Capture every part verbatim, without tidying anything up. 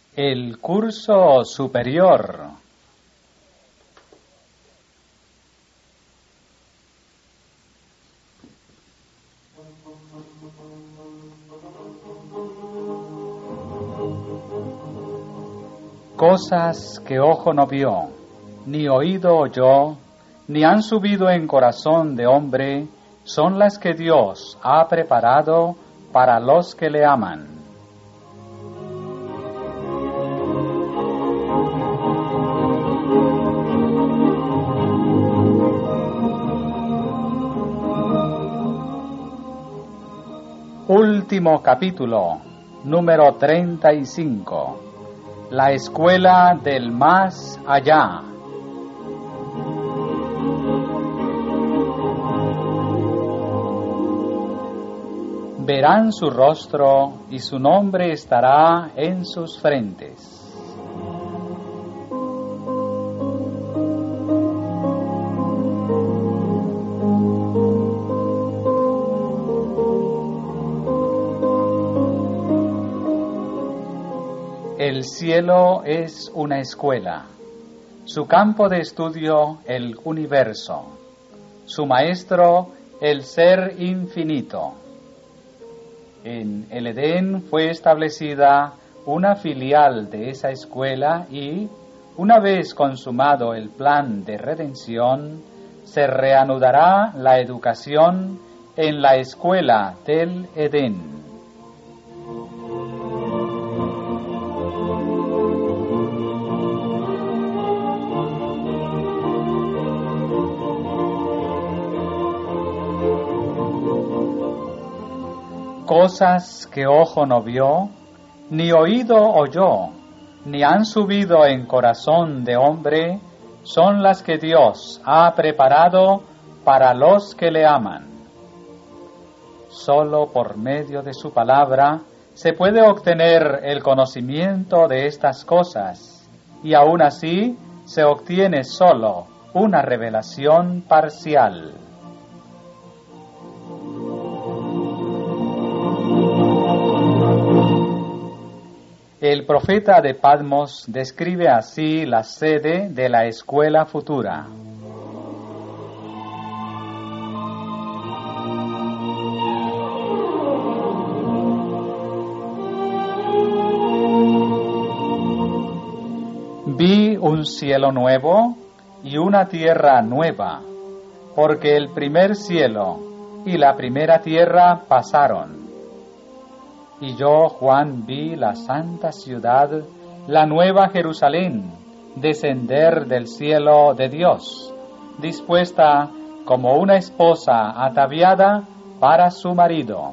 El curso superior. Cosas que ojo no vio, ni oído oyó, ni han subido en corazón de hombre, son las que Dios ha preparado para los que le aman. Último capítulo, número treinta y cinco. La escuela del más allá. Verán su rostro y su nombre estará en sus frentes. El cielo es una escuela, su campo de estudio el universo, su maestro el ser infinito. En el Edén fue establecida una filial de esa escuela y, una vez consumado el plan de redención, se reanudará la educación en la escuela del Edén. Cosas que ojo no vio, ni oído oyó, ni han subido en corazón de hombre, son las que Dios ha preparado para los que le aman. Solo por medio de su palabra se puede obtener el conocimiento de estas cosas, y aún así se obtiene solo una revelación parcial. El profeta de Patmos describe así la sede de la escuela futura. Vi un cielo nuevo y una tierra nueva, porque el primer cielo y la primera tierra pasaron. Y yo, Juan, vi la santa ciudad, la nueva Jerusalén, descender del cielo de Dios, dispuesta como una esposa ataviada para su marido.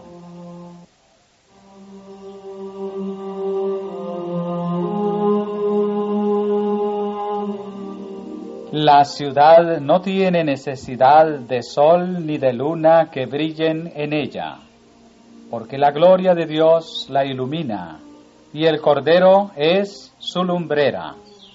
La ciudad no tiene necesidad de sol ni de luna que brillen en ella, porque la gloria de Dios la ilumina, y el Cordero es su lumbrera.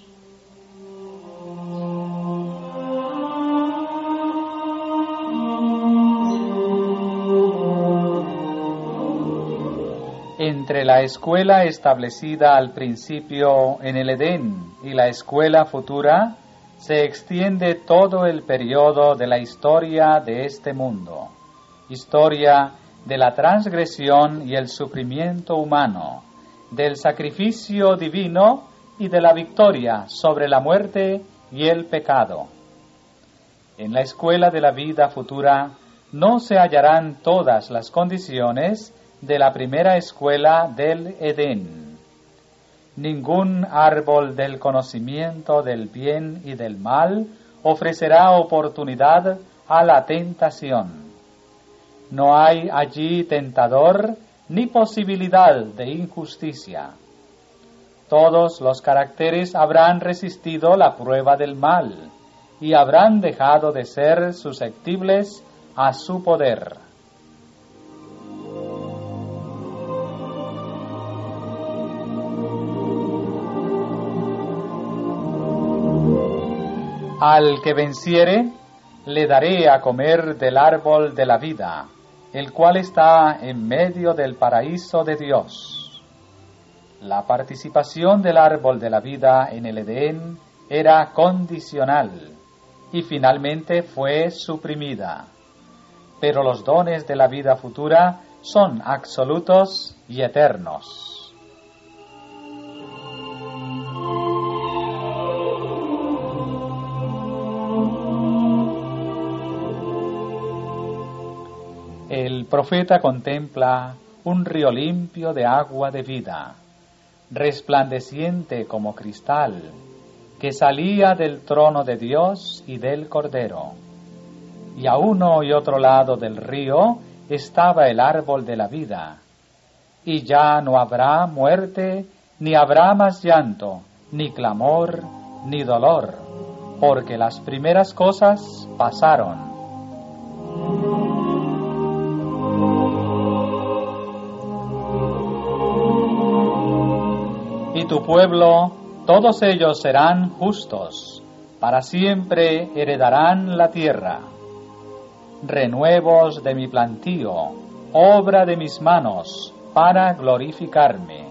Entre la escuela establecida al principio en el Edén y la escuela futura, se extiende todo el periodo de la historia de este mundo, historia de la transgresión y el sufrimiento humano, del sacrificio divino y de la victoria sobre la muerte y el pecado. En la escuela de la vida futura no se hallarán todas las condiciones de la primera escuela del Edén. Ningún árbol del conocimiento del bien y del mal ofrecerá oportunidad a la tentación. No hay allí tentador ni posibilidad de injusticia. Todos los caracteres habrán resistido la prueba del mal y habrán dejado de ser susceptibles a su poder. Al que venciere, le daré a comer del árbol de la vida, el cual está en medio del paraíso de Dios. La participación del árbol de la vida en el Edén era condicional y finalmente fue suprimida. Pero los dones de la vida futura son absolutos y eternos. El profeta contempla un río limpio de agua de vida, resplandeciente como cristal, que salía del trono de Dios y del Cordero. Y a uno y otro lado del río estaba el árbol de la vida. Y ya no habrá muerte, ni habrá más llanto, ni clamor, ni dolor, porque las primeras cosas pasaron. Y tu pueblo, todos ellos serán justos, para siempre heredarán la tierra. Renuevos de mi plantío, obra de mis manos, para glorificarme.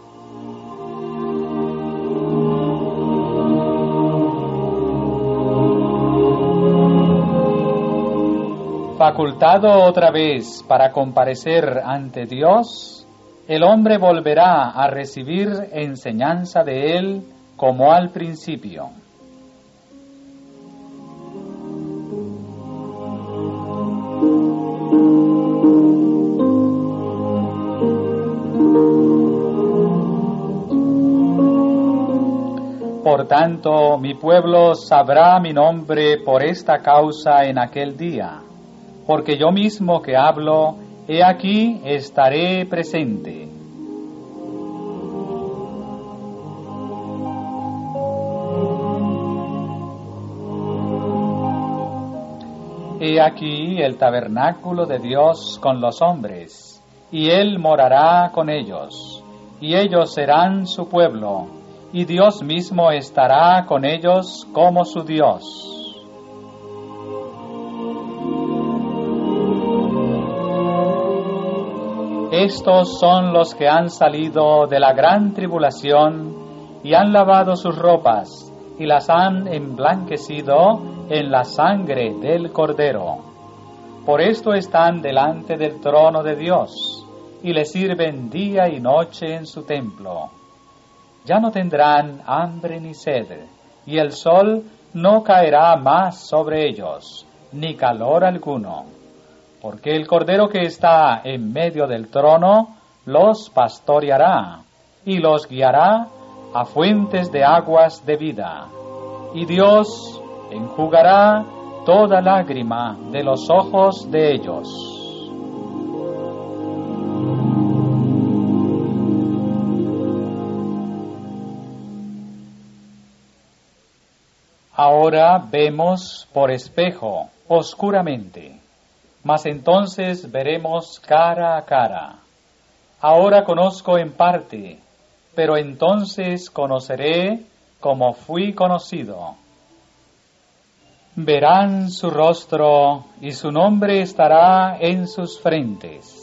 Facultado otra vez para comparecer ante Dios, el hombre volverá a recibir enseñanza de él como al principio. Por tanto, mi pueblo sabrá mi nombre por esta causa en aquel día, porque yo mismo que hablo, he aquí estaré presente. He aquí el tabernáculo de Dios con los hombres, y Él morará con ellos, y ellos serán su pueblo, y Dios mismo estará con ellos como su Dios. Estos son los que han salido de la gran tribulación y han lavado sus ropas y las han emblanquecido en la sangre del Cordero. Por esto están delante del trono de Dios y le sirven día y noche en su templo. Ya no tendrán hambre ni sed, y el sol no caerá más sobre ellos, ni calor alguno. Porque el Cordero que está en medio del trono los pastoreará y los guiará a fuentes de aguas de vida. Y Dios enjugará toda lágrima de los ojos de ellos. Ahora vemos por espejo, oscuramente. Mas entonces veremos cara a cara. Ahora conozco en parte, pero entonces conoceré como fui conocido. Verán su rostro y su nombre estará en sus frentes.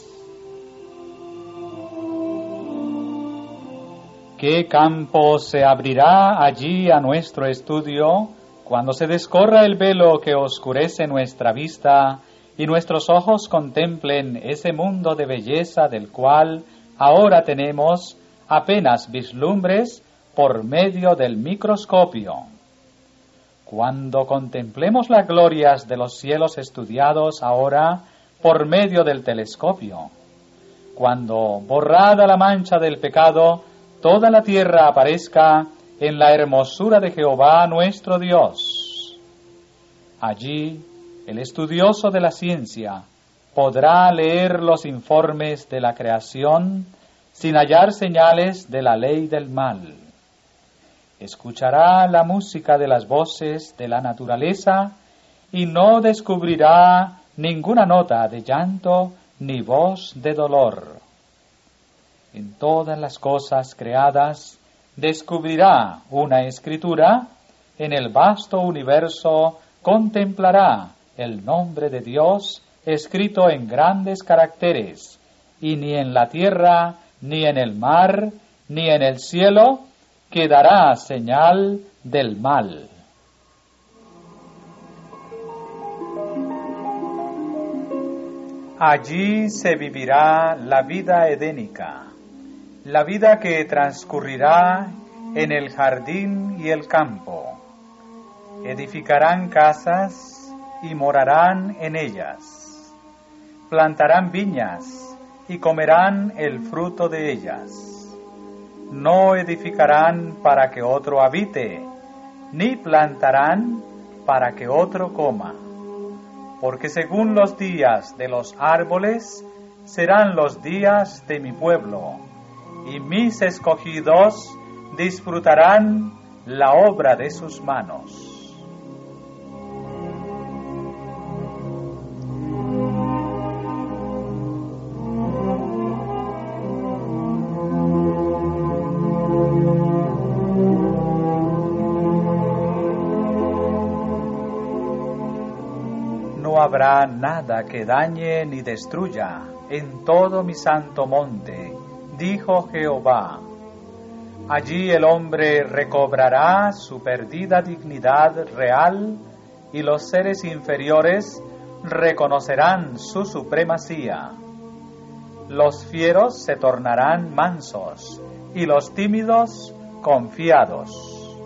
¿Qué campo se abrirá allí a nuestro estudio cuando se descorra el velo que oscurece nuestra vista y nuestros ojos contemplen ese mundo de belleza del cual ahora tenemos apenas vislumbres por medio del microscopio? Cuando contemplemos las glorias de los cielos estudiados ahora por medio del telescopio, cuando, borrada la mancha del pecado, toda la tierra aparezca en la hermosura de Jehová nuestro Dios, allí el estudioso de la ciencia podrá leer los informes de la creación sin hallar señales de la ley del mal. Escuchará la música de las voces de la naturaleza y no descubrirá ninguna nota de llanto ni voz de dolor. En todas las cosas creadas descubrirá una escritura, en el vasto universo contemplará el nombre de Dios escrito en grandes caracteres, y ni en la tierra, ni en el mar, ni en el cielo quedará señal del mal. Allí se vivirá la vida edénica, la vida que transcurrirá en el jardín y el campo. Edificarán casas y morarán en ellas. Plantarán viñas y comerán el fruto de ellas. No edificarán para que otro habite, ni plantarán para que otro coma. Porque según los días de los árboles serán los días de mi pueblo, y mis escogidos disfrutarán la obra de sus manos. No habrá nada que dañe ni destruya en todo mi santo monte, dijo Jehová. Allí el hombre recobrará su perdida dignidad real y los seres inferiores reconocerán su supremacía. Los fieros se tornarán mansos y los tímidos confiados.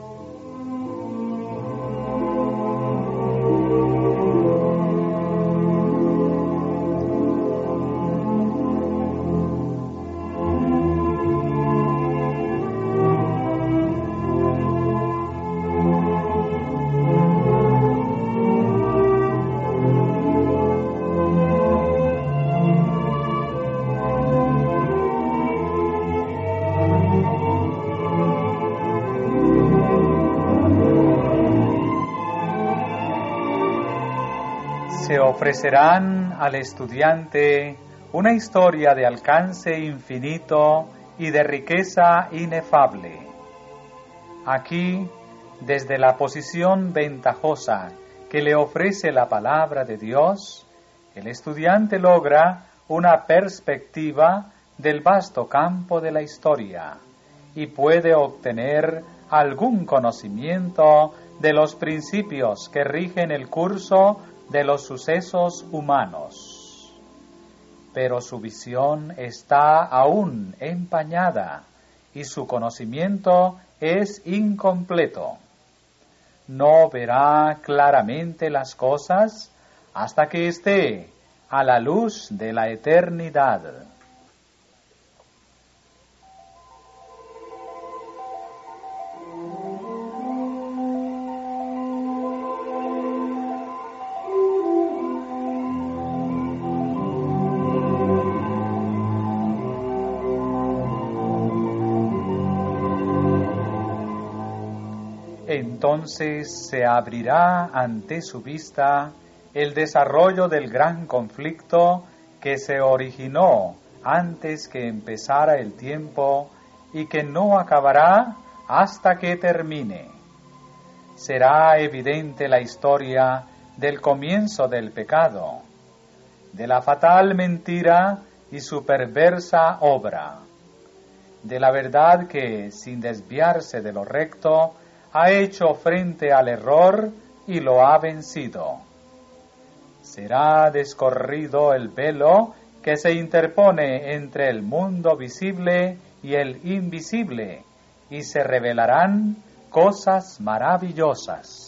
Se ofrecerán al estudiante una historia de alcance infinito y de riqueza inefable. Aquí, desde la posición ventajosa que le ofrece la palabra de Dios, el estudiante logra una perspectiva del vasto campo de la historia y puede obtener algún conocimiento de los principios que rigen el curso de los sucesos humanos. Pero su visión está aún empañada y su conocimiento es incompleto. No verá claramente las cosas hasta que esté a la luz de la eternidad. Entonces se abrirá ante su vista el desarrollo del gran conflicto que se originó antes que empezara el tiempo y que no acabará hasta que termine. Será evidente la historia del comienzo del pecado, de la fatal mentira y su perversa obra, de la verdad que, sin desviarse de lo recto, ha hecho frente al error y lo ha vencido. Será descorrido el velo que se interpone entre el mundo visible y el invisible, y se revelarán cosas maravillosas.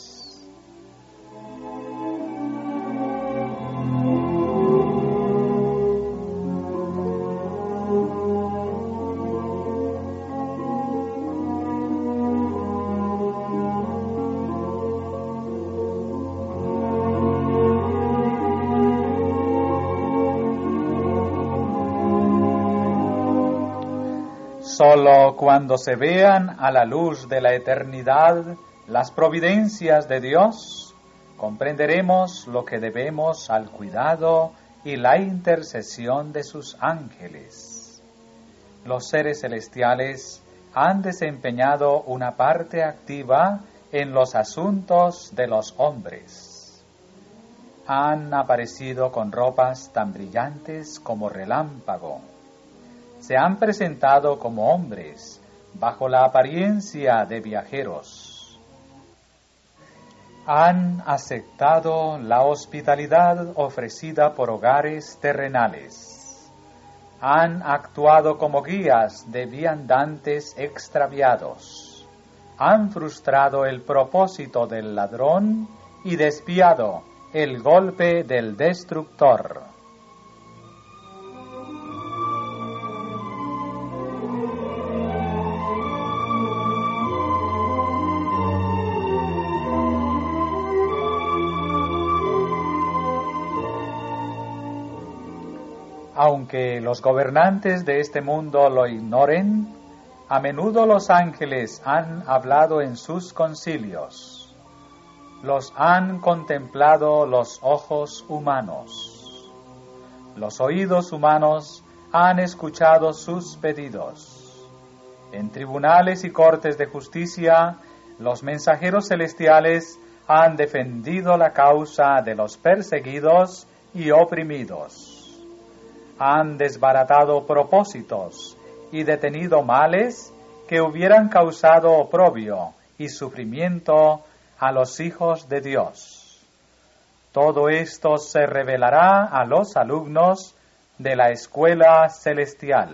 Solo cuando se vean a la luz de la eternidad las providencias de Dios, comprenderemos lo que debemos al cuidado y la intercesión de sus ángeles. Los seres celestiales han desempeñado una parte activa en los asuntos de los hombres. Han aparecido con ropas tan brillantes como relámpago. Se han presentado como hombres, bajo la apariencia de viajeros. Han aceptado la hospitalidad ofrecida por hogares terrenales. Han actuado como guías de viandantes extraviados. Han frustrado el propósito del ladrón y despiado el golpe del destructor. Aunque los gobernantes de este mundo lo ignoren, a menudo los ángeles han hablado en sus concilios. Los han contemplado los ojos humanos. Los oídos humanos han escuchado sus pedidos. En tribunales y cortes de justicia, los mensajeros celestiales han defendido la causa de los perseguidos y oprimidos. Han desbaratado propósitos y detenido males que hubieran causado oprobio y sufrimiento a los hijos de Dios. Todo esto se revelará a los alumnos de la escuela celestial.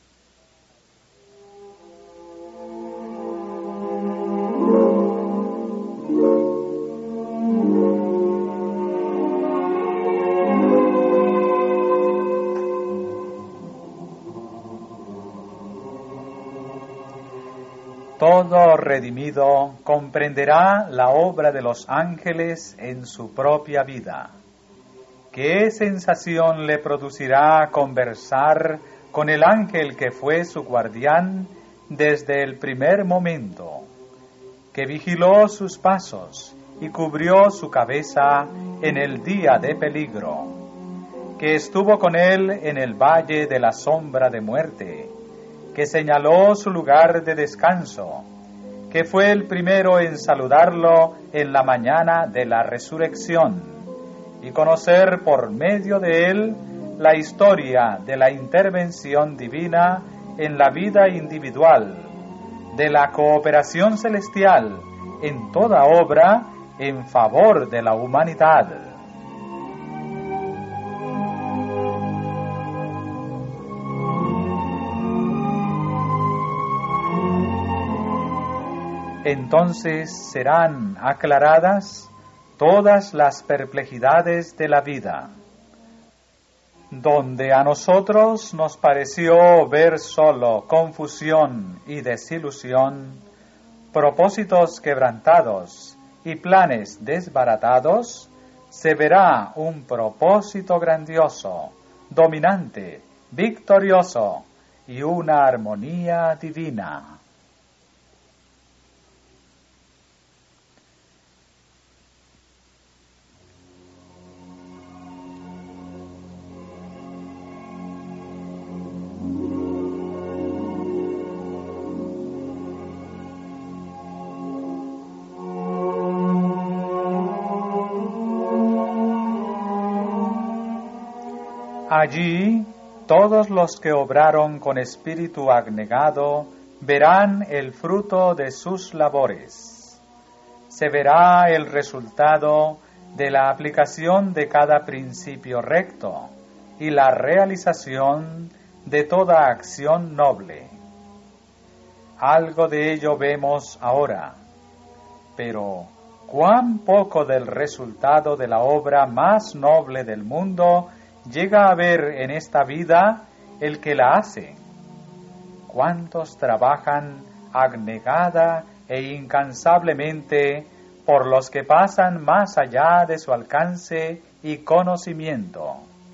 Todo redimido comprenderá la obra de los ángeles en su propia vida. ¿Qué sensación le producirá conversar con el ángel que fue su guardián desde el primer momento, que vigiló sus pasos y cubrió su cabeza en el día de peligro, que estuvo con él en el valle de la sombra de muerte, que señaló su lugar de descanso, que fue el primero en saludarlo en la mañana de la resurrección, y conocer por medio de él la historia de la intervención divina en la vida individual, de la cooperación celestial en toda obra en favor de la humanidad. Entonces serán aclaradas todas las perplejidades de la vida. Donde a nosotros nos pareció ver solo confusión y desilusión, propósitos quebrantados y planes desbaratados, se verá un propósito grandioso, dominante, victorioso y una armonía divina. Allí todos los que obraron con espíritu abnegado verán el fruto de sus labores. Se verá el resultado de la aplicación de cada principio recto y la realización de toda acción noble. Algo de ello vemos ahora, pero cuán poco del resultado de la obra más noble del mundo llega a ver en esta vida el que la hace. ¿Cuántos trabajan abnegada e incansablemente por los que pasan más allá de su alcance y conocimiento?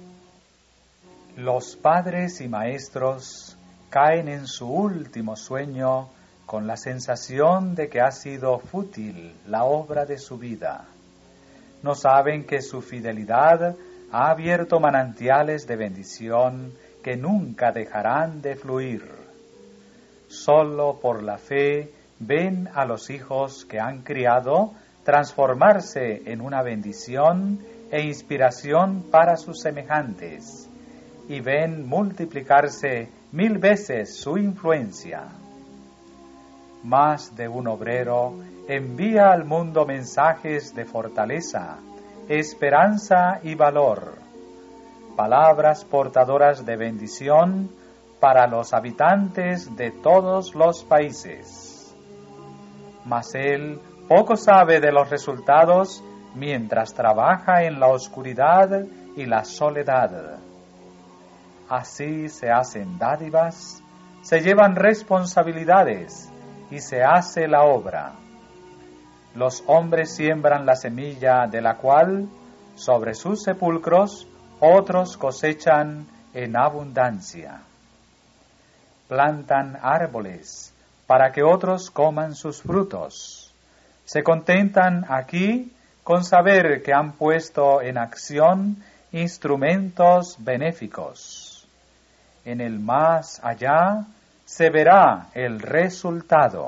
Los padres y maestros caen en su último sueño con la sensación de que ha sido fútil la obra de su vida. No saben que su fidelidad ha abierto manantiales de bendición que nunca dejarán de fluir. Solo por la fe ven a los hijos que han criado transformarse en una bendición e inspiración para sus semejantes, y ven multiplicarse mil veces su influencia. más de un obrero envía al mundo mensajes de fortaleza, esperanza y valor, palabras portadoras de bendición para los habitantes de todos los países. Mas él poco sabe de los resultados mientras trabaja en la oscuridad y la soledad. Así se hacen dádivas, se llevan responsabilidades y se hace la obra. Los hombres siembran la semilla de la cual, sobre sus sepulcros, otros cosechan en abundancia. Plantan árboles para que otros coman sus frutos. Se contentan aquí con saber que han puesto en acción instrumentos benéficos. En el más allá se verá el resultado.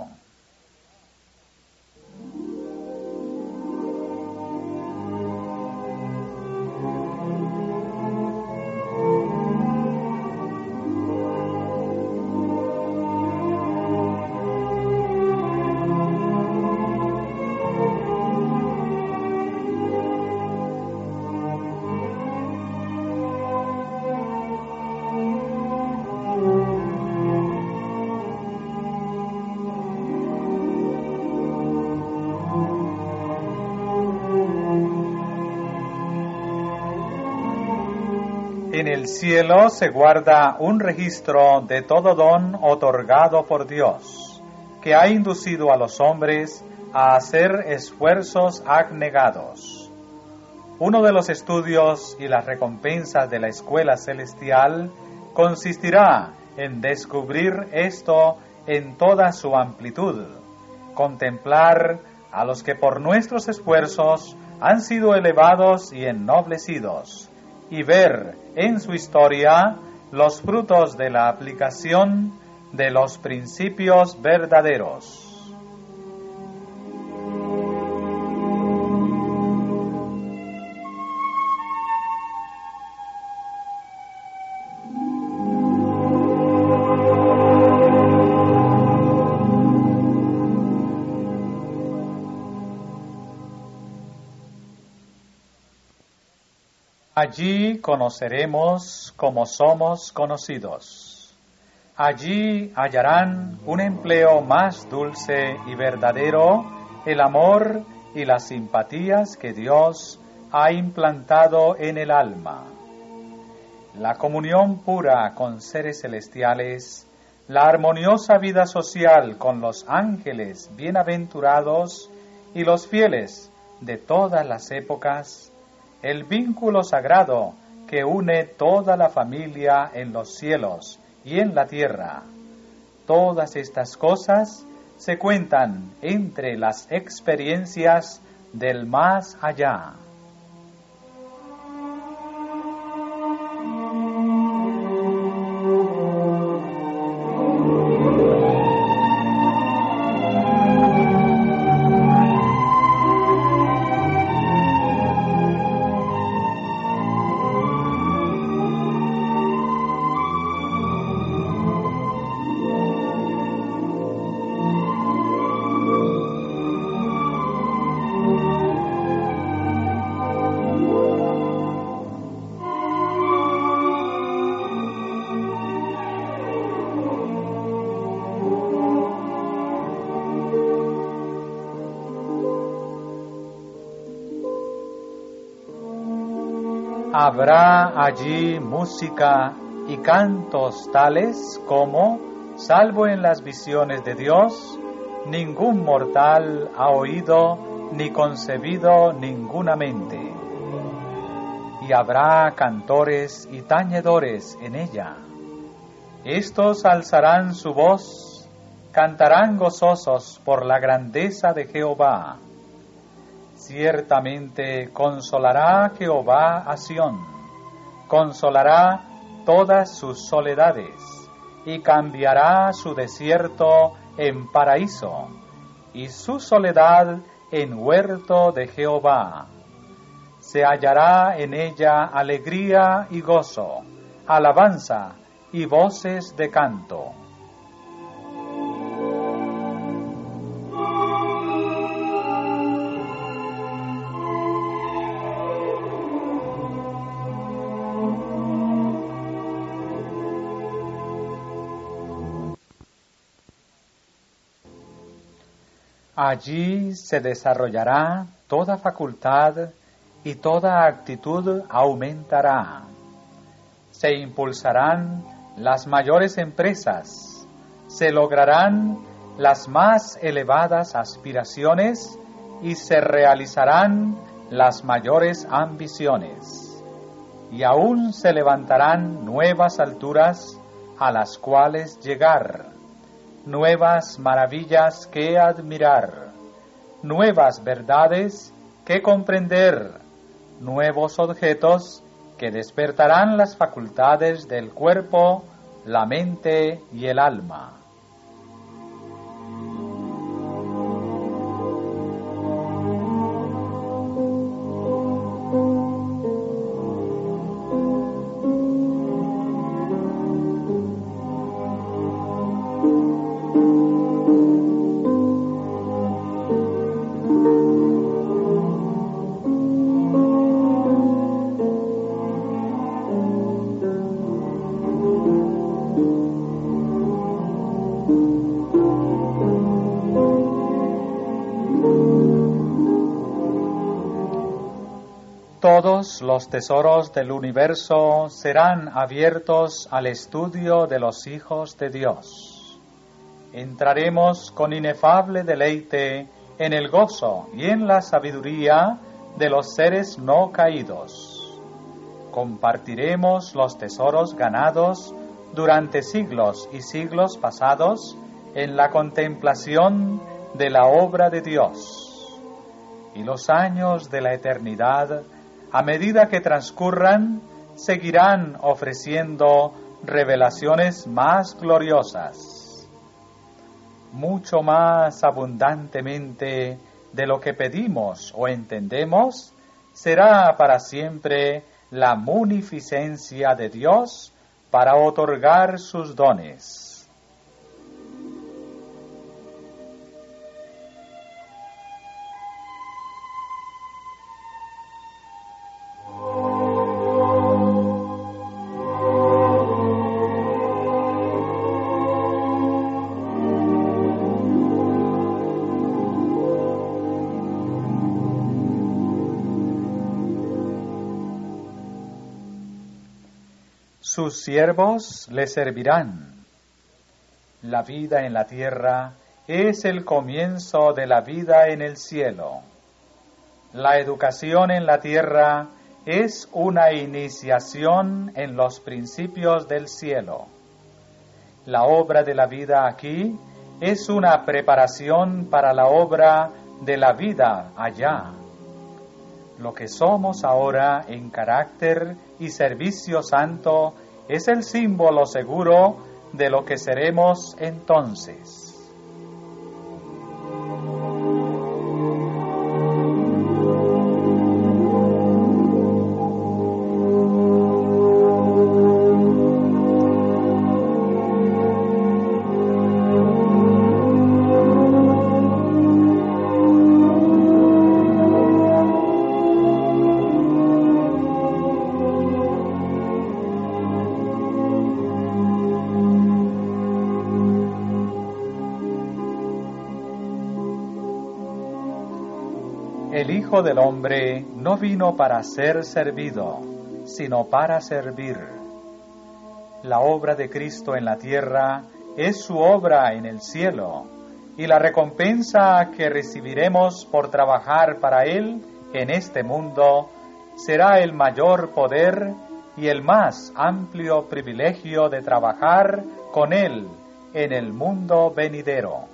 En el cielo se guarda un registro de todo don otorgado por Dios, que ha inducido a los hombres a hacer esfuerzos abnegados. Uno de los estudios y las recompensas de la escuela celestial consistirá en descubrir esto en toda su amplitud, contemplar a los que por nuestros esfuerzos han sido elevados y ennoblecidos, y ver en su historia los frutos de la aplicación de los principios verdaderos. Allí conoceremos como somos conocidos. Allí hallarán un empleo más dulce y verdadero, el amor y las simpatías que Dios ha implantado en el alma. La comunión pura con seres celestiales, la armoniosa vida social con los ángeles bienaventurados y los fieles de todas las épocas, el vínculo sagrado que une toda la familia en los cielos y en la tierra. Todas estas cosas se cuentan entre las experiencias del más allá. Habrá allí música y cantos tales como, salvo en las visiones de Dios, ningún mortal ha oído ni concebido ninguna mente. Y habrá cantores y tañedores en ella. Estos alzarán su voz, cantarán gozosos por la grandeza de Jehová. Ciertamente consolará Jehová a Sión, consolará todas sus soledades, y cambiará su desierto en paraíso, y su soledad en huerto de Jehová. Se hallará en ella alegría y gozo, alabanza y voces de canto. Allí se desarrollará toda facultad y toda actitud aumentará. Se impulsarán las mayores empresas, se lograrán las más elevadas aspiraciones y se realizarán las mayores ambiciones. Y aún se levantarán nuevas alturas a las cuales llegar, nuevas maravillas que admirar, nuevas verdades que comprender, nuevos objetos que despertarán las facultades del cuerpo, la mente y el alma. Todos los tesoros del universo serán abiertos al estudio de los hijos de Dios. Entraremos con inefable deleite en el gozo y en la sabiduría de los seres no caídos. Compartiremos los tesoros ganados durante siglos y siglos pasados en la contemplación de la obra de Dios. Y los años de la eternidad, a medida que transcurran, seguirán ofreciendo revelaciones más gloriosas. Mucho más abundantemente de lo que pedimos o entendemos, será para siempre la munificencia de Dios para otorgar sus dones. Sus siervos le servirán. La vida en la tierra es el comienzo de la vida en el cielo. La educación en la tierra es una iniciación en los principios del cielo. La obra de la vida aquí es una preparación para la obra de la vida allá. Lo que somos ahora en carácter y servicio santo es el símbolo seguro de lo que seremos entonces. El Hijo del Hombre no vino para ser servido, sino para servir. La obra de Cristo en la tierra es su obra en el cielo, y la recompensa que recibiremos por trabajar para Él en este mundo será el mayor poder y el más amplio privilegio de trabajar con Él en el mundo venidero.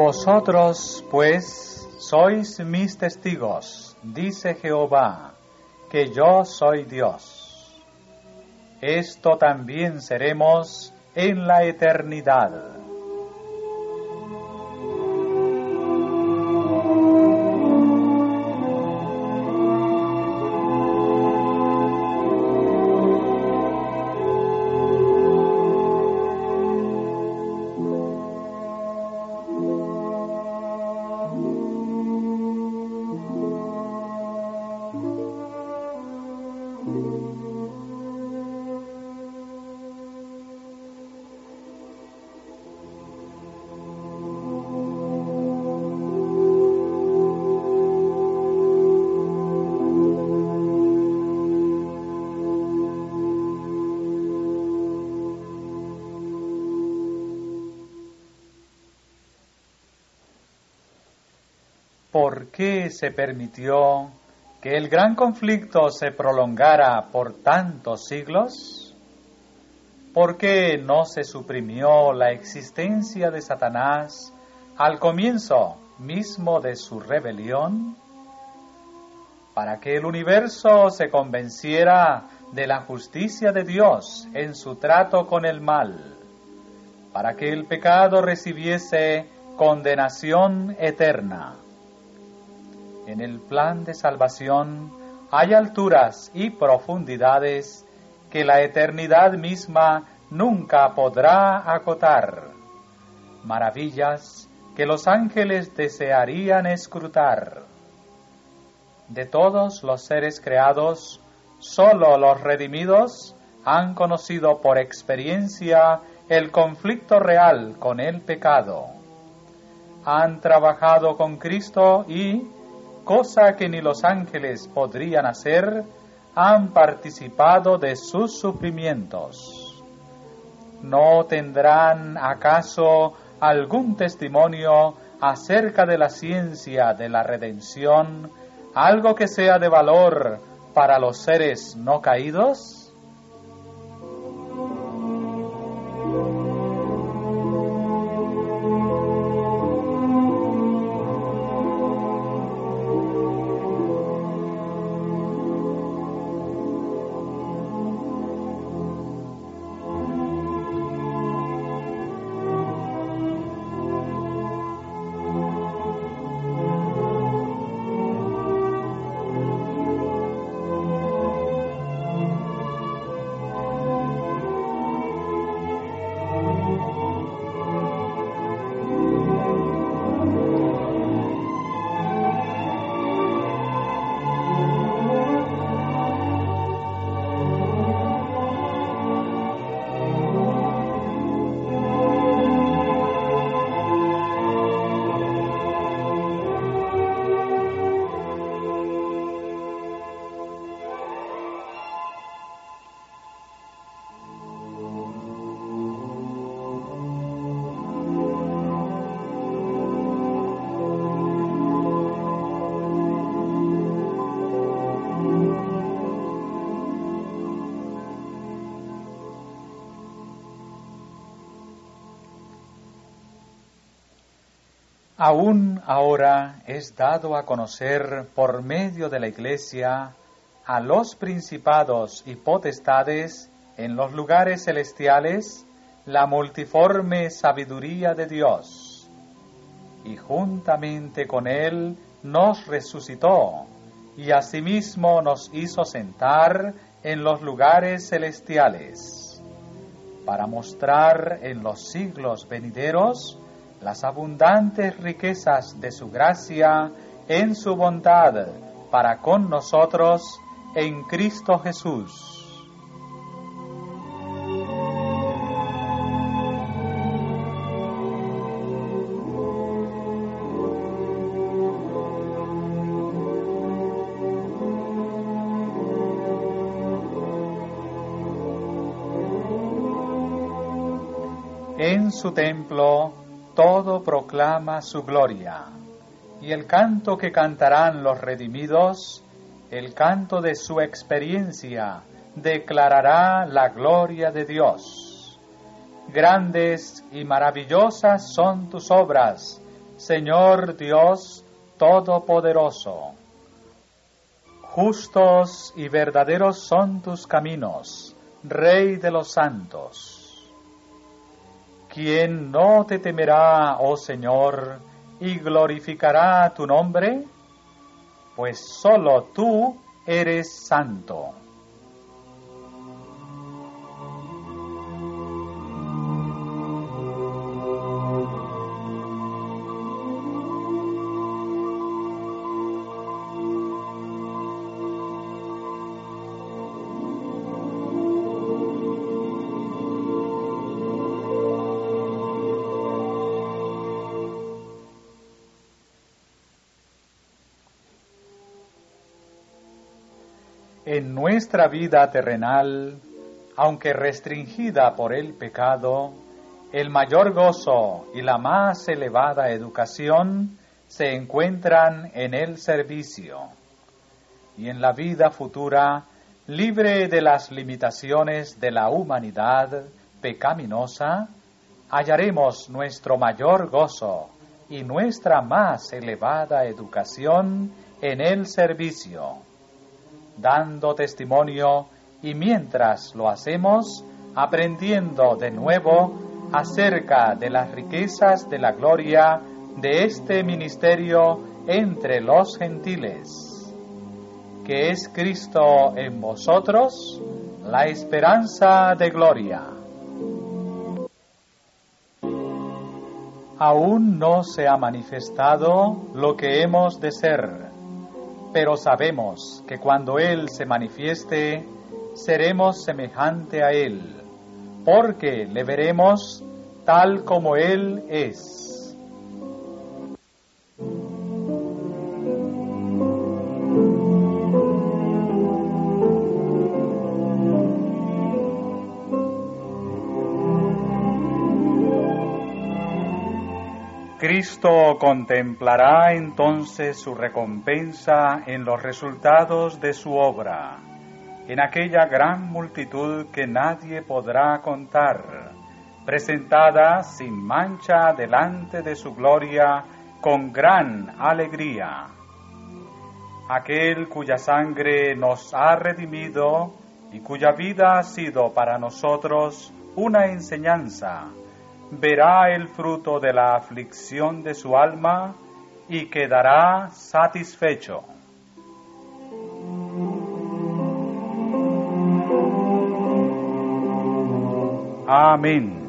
Vosotros, pues, sois mis testigos, dice Jehová, que yo soy Dios. Esto también seremos en la eternidad. ¿Por qué se permitió que el gran conflicto se prolongara por tantos siglos? ¿Por qué no se suprimió la existencia de Satanás al comienzo mismo de su rebelión? Para que el universo se convenciera de la justicia de Dios en su trato con el mal, para que el pecado recibiese condenación eterna. En el plan de salvación hay alturas y profundidades que la eternidad misma nunca podrá acotar, maravillas que los ángeles desearían escrutar. De todos los seres creados, sólo los redimidos han conocido por experiencia el conflicto real con el pecado. Han trabajado con Cristo y, cosa que ni los ángeles podrían hacer, han participado de sus sufrimientos. ¿No tendrán acaso algún testimonio acerca de la ciencia de la redención, algo que sea de valor para los seres no caídos? Aún ahora es dado a conocer por medio de la Iglesia a los principados y potestades en los lugares celestiales la multiforme sabiduría de Dios, y juntamente con Él nos resucitó, y asimismo nos hizo sentar en los lugares celestiales, para mostrar en los siglos venideros las abundantes riquezas de su gracia en su bondad para con nosotros en Cristo Jesús. En su templo todo proclama su gloria, y el canto que cantarán los redimidos, el canto de su experiencia, declarará la gloria de Dios. Grandes y maravillosas son tus obras, Señor Dios Todopoderoso. Justos y verdaderos son tus caminos, Rey de los santos. ¿Quién no te temerá, oh Señor, y glorificará tu nombre? Pues solo tú eres santo. En nuestra vida terrenal, aunque restringida por el pecado, el mayor gozo y la más elevada educación se encuentran en el servicio. Y en la vida futura, libre de las limitaciones de la humanidad pecaminosa, hallaremos nuestro mayor gozo y nuestra más elevada educación en el servicio, dando testimonio y mientras lo hacemos, aprendiendo de nuevo acerca de las riquezas de la gloria de este ministerio entre los gentiles, que es Cristo en vosotros, la esperanza de gloria. Aún no se ha manifestado lo que hemos de ser, pero sabemos que cuando Él se manifieste, seremos semejante a Él, porque le veremos tal como Él es. Cristo contemplará entonces su recompensa en los resultados de su obra, en aquella gran multitud que nadie podrá contar, presentada sin mancha delante de su gloria con gran alegría. Aquel cuya sangre nos ha redimido y cuya vida ha sido para nosotros una enseñanza, verá el fruto de la aflicción de su alma y quedará satisfecho. Amén.